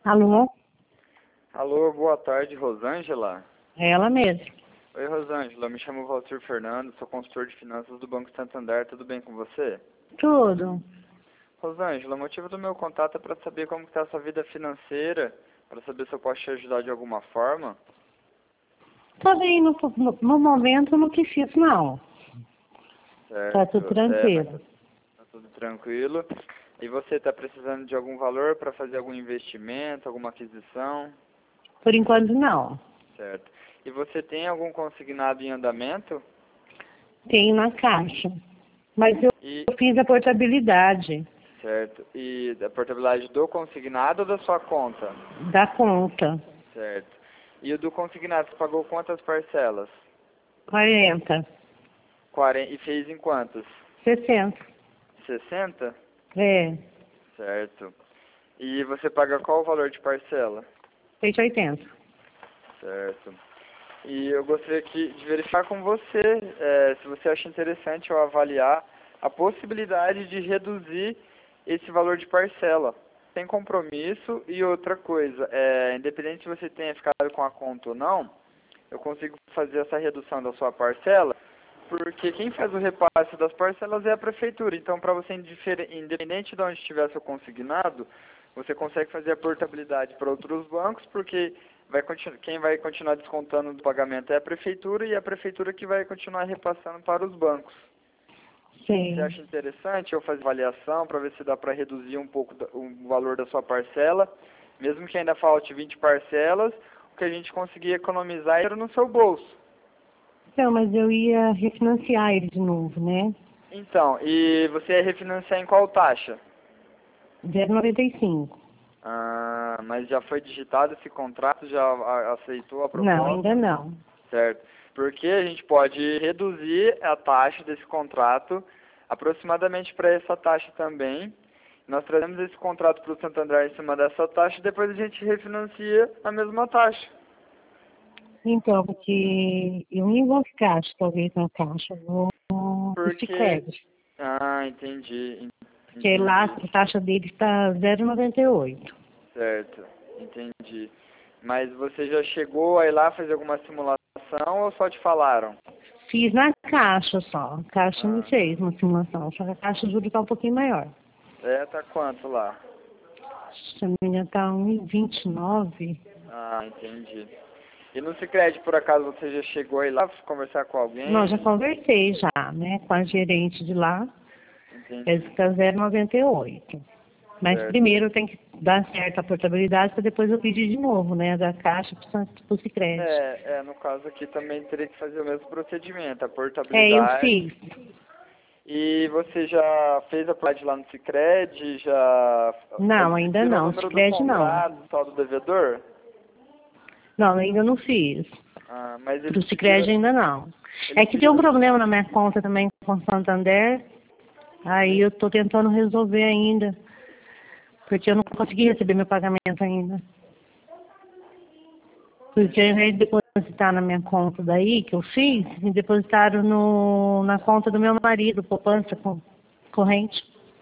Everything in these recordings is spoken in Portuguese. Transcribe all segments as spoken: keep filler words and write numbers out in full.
Alô? Alô, boa tarde, Rosângela. É ela mesma. Oi, Rosângela, me chamo Valtir Fernando, sou consultor de finanças do Banco Santander, tudo bem com você? Tudo. Rosângela, o motivo do meu contato é para saber como está a sua vida financeira, para saber se eu posso te ajudar de alguma forma. Tô bem, no, no, no momento não preciso não. Certo, Tá tudo é, mas tranquilo. tá tudo tranquilo. E você está precisando de algum valor para fazer algum investimento, alguma aquisição? Por enquanto não. Certo. E você tem algum consignado em andamento? Tem na caixa. Mas eu E, fiz a portabilidade certo. E a portabilidade do consignado ou da sua conta? da conta. Certo. E o do consignado, você pagou quantas parcelas? quarenta. quarenta. E fez em quantas? sessenta. sessenta? É. Certo. E você paga qual o valor de parcela? cento e oitenta. Certo. E eu gostaria aqui de verificar com você, é, se você acha interessante eu avaliar a possibilidade de reduzir esse valor de parcela. Sem compromisso. E outra coisa, é, independente se você tenha ficado com a conta ou não, eu consigo fazer essa redução da sua parcela, porque quem faz o repasse das parcelas é a prefeitura. Então, para você, independente de onde estiver seu consignado, você consegue fazer a portabilidade para outros bancos, porque vai quem vai continuar descontando do pagamento é a prefeitura, e é a prefeitura que vai continuar repassando para os bancos. Sim. Você acha interessante eu fazer avaliação para ver se dá para reduzir um pouco o valor da sua parcela, mesmo que ainda falte vinte parcelas, o que a gente conseguir economizar era no seu bolso. Então, mas eu ia refinanciar ele de novo, né? Então, e você ia refinanciar em qual taxa? zero vírgula noventa e cinco. Ah, mas já foi digitado esse contrato, já a- aceitou a proposta? Não, ainda não. Certo. Porque a gente pode reduzir a taxa desse contrato aproximadamente para essa taxa também. Nós trazemos esse contrato para o Santander em cima dessa taxa e depois a gente refinancia a mesma taxa. Então, porque eu nem vou ficar, acho, talvez, na caixa. Vou no Porque... Sicredi. Ah, entendi. Porque Entendi. lá a taxa dele está zero vírgula noventa e oito. Certo, entendi. Mas você já chegou a ir lá fazer alguma simulação ou só te falaram? Fiz na caixa só. A caixa me Ah, fez uma simulação, só que a caixa de juros está um pouquinho maior. é, tá quanto lá? Se a minha está um vírgula vinte e nove. Ah, entendi. E no Sicredi, por acaso, você já chegou a ir lá conversar com alguém? Não, já conversei já, né, com a gerente de lá. Entendi. Ele está zero vírgula noventa e oito. Mas Certo. primeiro tem que dar certo a portabilidade para depois eu pedir de novo, né, da caixa para o Sicredi. É, é, no caso aqui também teria que fazer o mesmo procedimento, a É, eu portabilidade. fiz. E você já fez a parte lá no Sicredi, já Não, ainda tirou não. o número do Sicredi não. contrato, tal do devedor? Não, ainda não fiz. Ah, mas Para eles o Sicredi pediram, ainda não. É eles que tem um pediram, problema na minha conta também com o Santander. Aí eu estou tentando resolver ainda. Porque eu não consegui receber meu pagamento ainda. Porque ao invés de depositar na minha conta daí, que eu fiz, me depositaram no, na conta do meu marido, poupança com, corrente.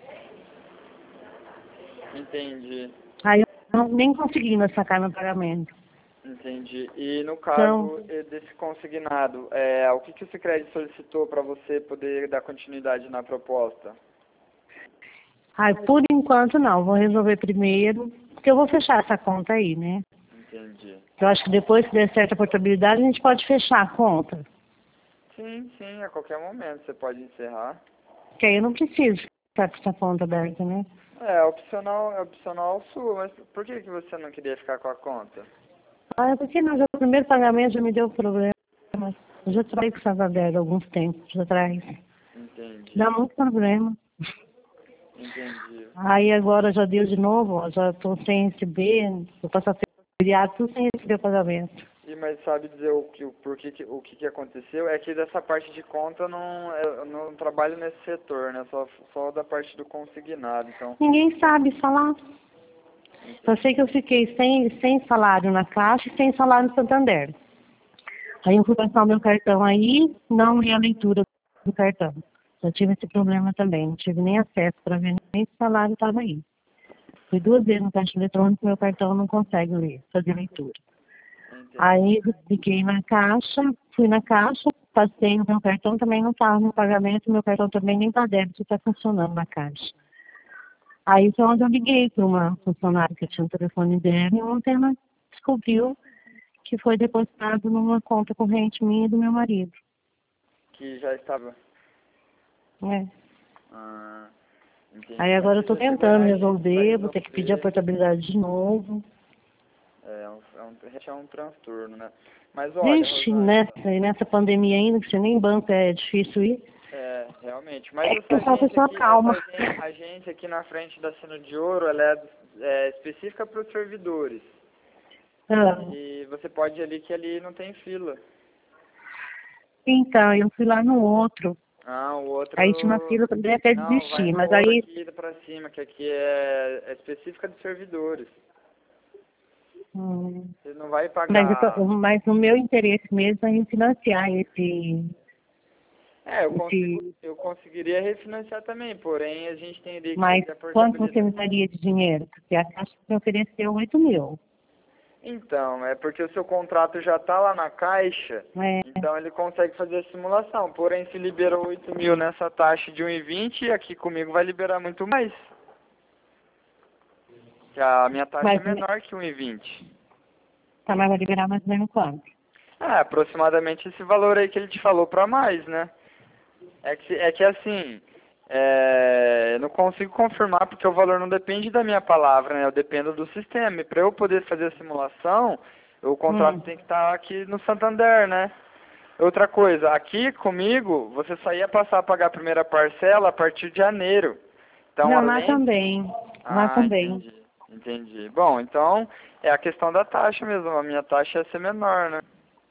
entendi, Aí eu não, nem consegui ainda sacar meu pagamento. entendi. E no Então, caso eh, desse consignado, é, o que, que o Sicredi solicitou para você poder dar continuidade na proposta? ai, por enquanto não, vou resolver primeiro, porque eu vou fechar essa conta aí, né? Entendi. Eu acho que depois que der certa portabilidade, a gente pode fechar a conta. Sim, sim, a qualquer momento você pode encerrar. Porque aí eu não preciso ficar com essa conta aberta, né? É, opcional, é opcional sua, mas por que, que você não queria ficar com a conta? Ah, porque não, já o primeiro pagamento já me deu problema. Eu já trabalhei com o Santander há alguns tempos atrás. Entendi, Dá muito problema. entendi. Aí agora já deu de novo, ó, já estou sem receber, vou passar feriado, tudo sem receber o pagamento. E mas sabe dizer o que, o porquê, que- o que, que aconteceu? É que dessa parte de conta eu não, eu não trabalho nesse setor, né? Só, só da parte do consignado, então. Ninguém sabe falar. Só sei que eu fiquei sem, sem salário na Caixa e sem salário no Santander. Aí eu fui passar o meu cartão aí, não li a leitura do cartão. Eu tive esse problema também, não tive nem acesso para ver nem se o salário estava aí. Fui duas vezes no caixa eletrônico, meu cartão não consegue ler, fazer leitura. Entendi. Aí eu liguei na caixa, fui na caixa, passei no meu cartão, também não estava no pagamento, meu cartão também nem está débito, está funcionando na caixa. Aí foi onde eu liguei para uma funcionária que tinha o telefone dela e ontem ela descobriu que foi depositado numa conta corrente minha e do meu marido. Que já estava... É. Ah, entendi. Aí agora eu Mas estou você chegou tentando a agência pra resolver, vou ter que pedir a resolver. portabilidade de novo. É um, é um, é um transtorno, né? Mas olha, Vixe, Rosângela, nessa, nessa pandemia ainda, que você nem banco é difícil ir. é, realmente. Mas É que essa o pessoal, agência pessoal aqui, essa calma. agência, agência aqui na frente da Sino de Ouro, ela é, é específica para os servidores. Ah, E você pode ir ali que ali não tem fila. então, eu fui lá no outro. Ah, o Aí tinha uma outro... fila, também até Não, vai desistir, no mas outro aí... aqui pra cima, que aqui é, é específica de servidores. Hum, Você não vai mas, eu tô- pagar... mas o meu interesse mesmo é em financiar esse... É, eu consigo, esse eu conseguiria refinanciar também, porém a gente teria que mas fazer a quanto você me portabilidade. daria de dinheiro? Porque a Caixa me ofereceu oito mil. Então, é porque o seu contrato já está lá na Caixa, É, então ele consegue fazer a simulação. Porém, se liberou oito mil nessa taxa de um e vinte, aqui comigo vai liberar muito mais. Que a minha taxa é mas menor que um e vinte. tá, mas vai liberar mais ou menos quanto? É, aproximadamente esse valor aí que ele te falou para mais, né? É que, é que assim, é, eu não consigo confirmar porque o valor não depende da minha palavra, né? Eu dependo do sistema. E para eu poder fazer a simulação, o contrato Hum. tem que estar aqui no Santander, né? Outra coisa, aqui comigo, você só ia passar a pagar a primeira parcela a partir de janeiro. Então, Não, lá além... também. Lá Ah, também. entendi, entendi. Bom, então, é a questão da taxa mesmo. A minha taxa ia ser menor, né?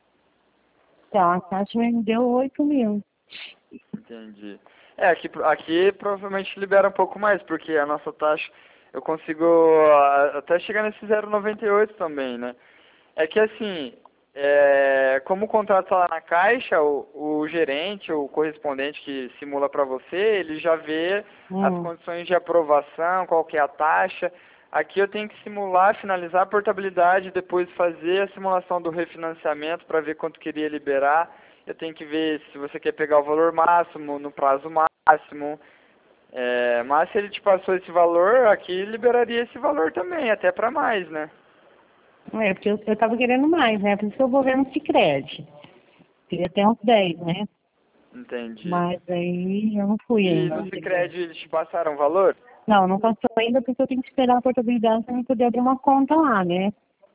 Então, a Caixa me deu oito mil. Entendi. É, aqui, aqui provavelmente libera um pouco mais, porque a nossa taxa, eu consigo ah, até chegar nesse zero vírgula noventa e oito também, né? É que assim, é, como o contrato está lá na Caixa, o, o gerente, o correspondente que simula para você, ele já vê as Hum. condições de aprovação, qual que é a taxa. Aqui eu tenho que simular, finalizar a portabilidade, depois fazer a simulação do refinanciamento para ver quanto queria liberar. Eu tenho que ver se você quer pegar o valor máximo, no prazo máximo. É, mas se ele te passou esse valor, aqui liberaria esse valor também, até para mais, né? É, porque eu, eu tava querendo mais, né? Por isso que eu vou ver no Sicredi. Queria até uns dez, né? Entendi. Mas aí eu não fui E ainda. no Sicredi eles te passaram valor? Não, não passou ainda porque eu tenho que esperar a portabilidade para eu poder abrir uma conta lá, né?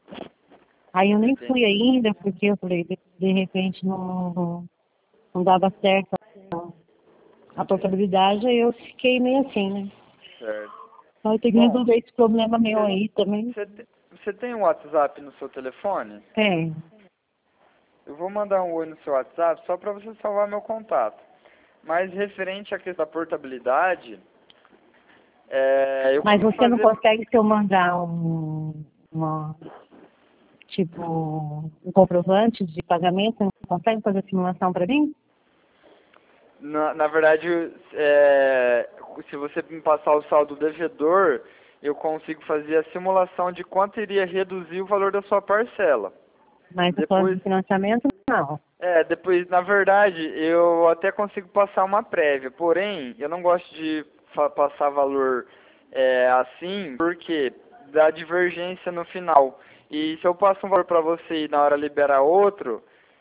Aí eu nem fui Entendi. ainda, porque eu falei, de, de repente não, não dava certo a Entendi. portabilidade, aí eu fiquei meio assim, né? Certo. Então eu tenho que Bom, resolver esse problema meu você aí também. você te- você tem um WhatsApp no seu telefone? Tem. Eu vou mandar um oi no seu WhatsApp só para você salvar meu contato. Mas referente à questão da portabilidade, é, eu Mas consigo você não fazer... consegue se eu mandar um, uma, tipo, um comprovante de pagamento, você não consegue fazer simulação para mim? Na, na verdade, é, se você me passar o saldo devedor, eu consigo fazer a simulação de quanto iria reduzir o valor da sua parcela. Mas o plano Depois, de financiamento, não. é, depois, na verdade, eu até consigo passar uma prévia, porém, eu não gosto de fa- passar valor é, assim, porque dá divergência no final. E se eu passo um valor para você e na hora liberar outro,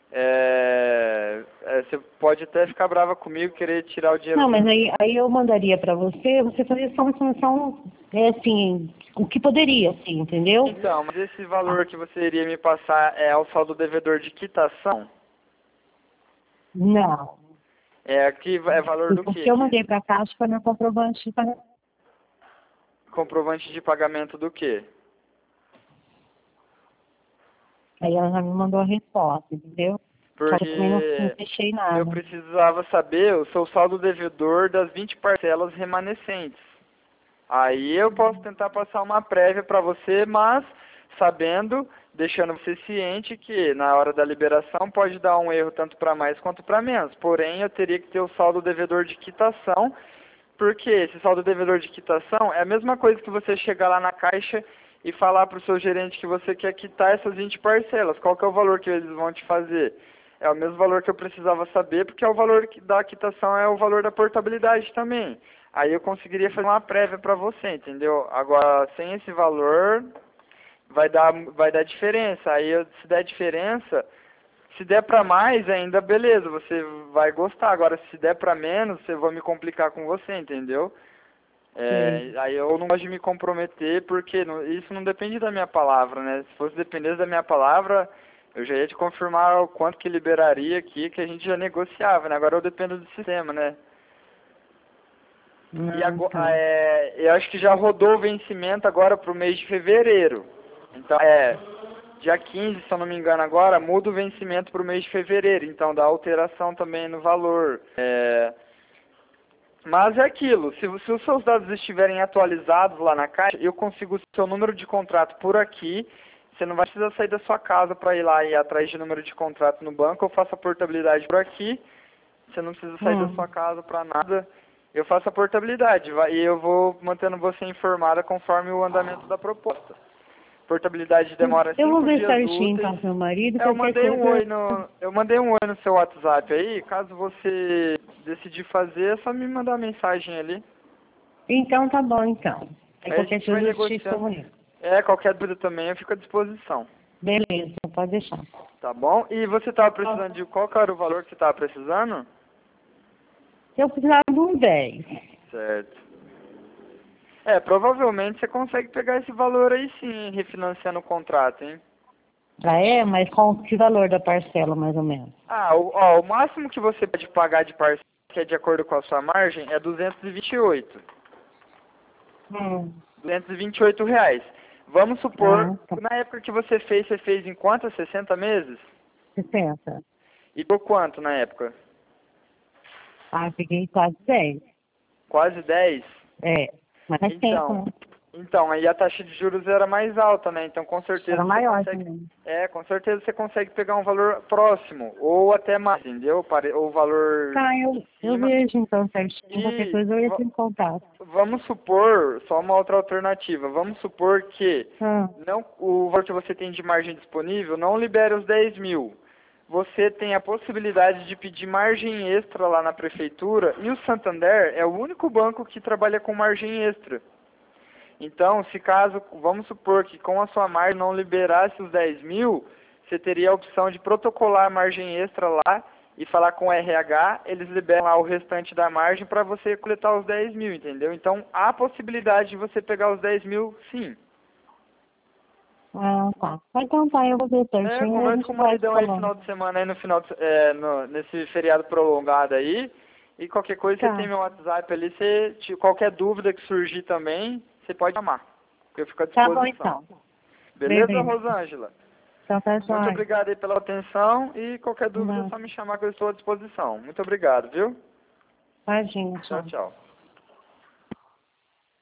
é, é, você pode até ficar brava comigo, querer tirar o dinheiro Não, mas do... aí, aí eu mandaria para você, você faria só uma simulação, é assim, o que poderia, assim, entendeu? Então, mas esse Ah, valor que você iria me passar é o saldo devedor de quitação? não. É aqui é valor do Porque quê? eu Que, mandei para a Caixa para meu comprovante de pagamento. comprovante de pagamento do quê? Aí ela já me mandou a resposta, entendeu? Só que eu também não, não Porque fechei eu nada. precisava saber o seu saldo devedor das vinte parcelas remanescentes. Aí eu posso tentar passar uma prévia para você, mas sabendo, deixando você ciente que na hora da liberação pode dar um erro tanto para mais quanto para menos. Porém, eu teria que ter o saldo devedor de quitação Porque esse saldo devedor de quitação é a mesma coisa que você chegar lá na Caixa e falar para o seu gerente que você quer quitar essas vinte parcelas. Qual que é o valor que eles vão te fazer? É o mesmo valor que eu precisava saber, porque é o valor da quitação é o valor da portabilidade também. Aí eu conseguiria fazer uma prévia para você, entendeu? Agora, sem esse valor, vai dar, vai dar diferença. Aí, eu, se der diferença, se der para mais ainda, beleza, você vai gostar. Agora, se der para menos, eu vou me complicar com você, entendeu? É, aí eu não gosto de me comprometer, porque não, isso não depende da minha palavra, né? Se fosse depender da minha palavra, eu já ia te confirmar o quanto que liberaria aqui, que a gente já negociava, né? Agora eu dependo do sistema, né? Não, E agora, tá. é, eu acho que já rodou o vencimento agora para o mês de fevereiro. Então, é, dia quinze, se eu não me engano agora, muda o vencimento para o mês de fevereiro. Então, dá alteração também no valor. É, mas é aquilo, se, se os seus dados estiverem atualizados lá na Caixa, eu consigo o seu número de contrato por aqui. Você não vai precisar sair da sua casa para ir lá e ir atrás de número de contrato no banco. Eu faço a portabilidade por aqui. Você não precisa sair Hum. da sua casa para nada. Eu faço a portabilidade vai, e eu vou mantendo você informada conforme o andamento da proposta. Portabilidade demora Eu vou cinco ver dias certinho úteis. então com meu marido, É, eu qualquer mandei um coisa. oi no, eu mandei um oi no seu WhatsApp aí. Caso você decidir fazer, é só me mandar mensagem ali. Então tá bom então. Aí Aí a qualquer gente vai coisa eu te negociando. comunico. É, qualquer dúvida também eu fico à disposição. Beleza, pode deixar. Tá bom? E você estava precisando de qual que era o valor que você estava precisando? Eu precisava de um dez. Certo. É, provavelmente você consegue pegar esse valor aí sim, refinanciando o contrato, hein? Ah, é? Mas com que valor da parcela, mais ou menos? Ah, o, ó, o máximo que você pode pagar de parcela, que é de acordo com a sua margem, é duzentos e vinte e oito. Hum. duzentos e vinte e oito reais. Vamos supor, Ah, tá. na época que você fez, você fez em quanto? sessenta meses? sessenta. E por quanto na época? Ah, peguei quase dez. Quase dez? É, mas faz tempo, Então, né? então, aí a taxa de juros era mais alta, né? Então, com certeza Era você maior consegue, também. é, com certeza você consegue pegar um valor próximo, ou até mais, entendeu? Pare- Ou valor Tá, eu, em eu cima. vejo então certinho. Qualquer E coisa eu entro va- em contato. vamos supor, só uma outra alternativa, vamos supor que Ah, não, o valor que você tem de margem disponível não libere os dez mil. Você tem a possibilidade de pedir margem extra lá na prefeitura, e o Santander é o único banco que trabalha com margem extra. Então, se caso, vamos supor que com a sua margem não liberasse os dez mil, você teria a opção de protocolar a margem extra lá e falar com o R H, eles liberam lá o restante da margem para você coletar os dez mil, entendeu? Então, há a possibilidade de você pegar os dez mil, sim. ah, tá. Então tá, eu vou ver É, certinho e a conversa gente com o vai se maridão aí falando. final de semana, aí no final de, é, no, nesse feriado prolongado aí. E qualquer coisa, você tem Tá. meu WhatsApp ali, você, te- qualquer dúvida que surgir também, você pode chamar. Eu fico à Tá bom disposição. então. Beleza, Beleza. Rosângela? Então tá Muito jóia. obrigado aí pela atenção e qualquer dúvida é Não, só me chamar que eu estou à disposição. Muito obrigado, viu? imagina, Tchau, tchau. tchau.